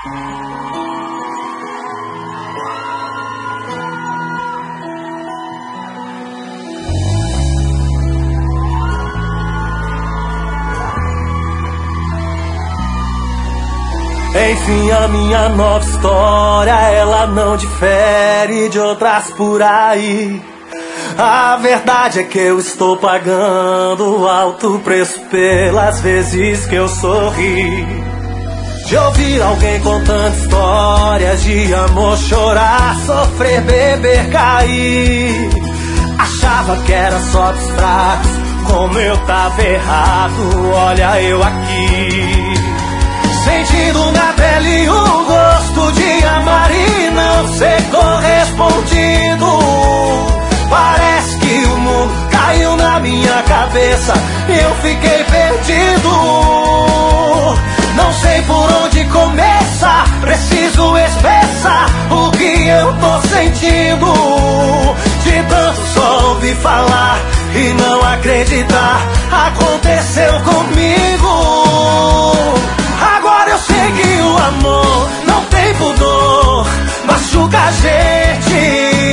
Enfim, a minha nova história, ela não difere de outras por aí. A verdade é que eu estou pagando alto preço pelas vezes que eu sorri. De ouvir alguém contando histórias de amor, chorar, sofrer, beber, cair. Achava que era só dos fracos, como eu tava errado, olha eu aqui. Sentindo na pele o gosto de amar e não ser correspondido. Parece que o mundo caiu na minha cabeça e eu fiquei perdido. Não sei por onde começar, preciso expressar o que eu tô sentindo. De tanto só ouvir falar e não acreditar, aconteceu comigo. Agora eu sei que o amor não tem pudor, machuca a gente,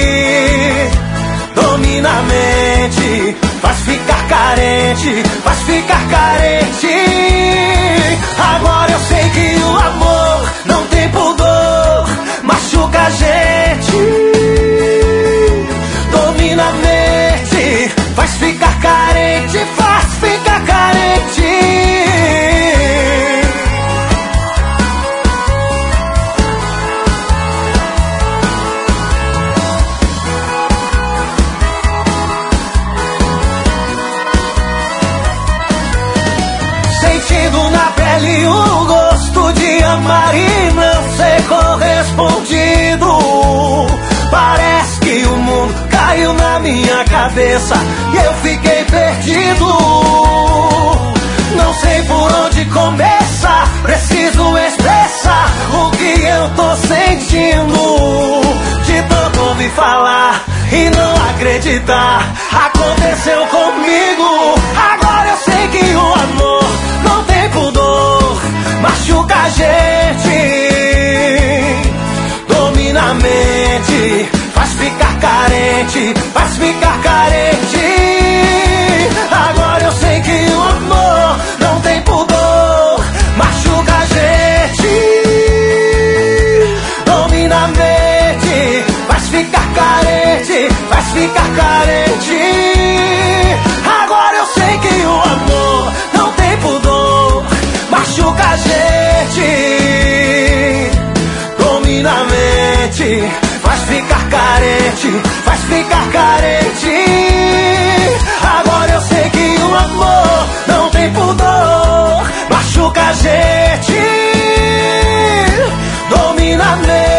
domina a mente, faz ficar carente, faz ficar carente. Agora eu sei que o amor não tem pudor, machuca a gente, domina a mente, faz ficar carente, faz ficar carente. Sentindo na pele o gosto de amar e não ser correspondido. Parece que o mundo caiu na minha cabeça e eu fiquei perdido. Não sei por onde começar, preciso expressar o que eu tô sentindo. De tanto ouvir falar e não acreditar, aconteceu comigo. Agora eu sei que o amor não tem pudor, machuca a gente, domina a mente, faz ficar carente, faz ficar carente. Agora eu sei que o amor não tem pudor, machuca a gente, domina a mente, faz ficar carente, faz ficar carente. Agora eu sei que o amor não tem pudor, machuca a gente, domina a mente, faz ficar carente, faz ficar carente. Agora eu sei que o amor não tem pudor, machuca a gente, domina a mente,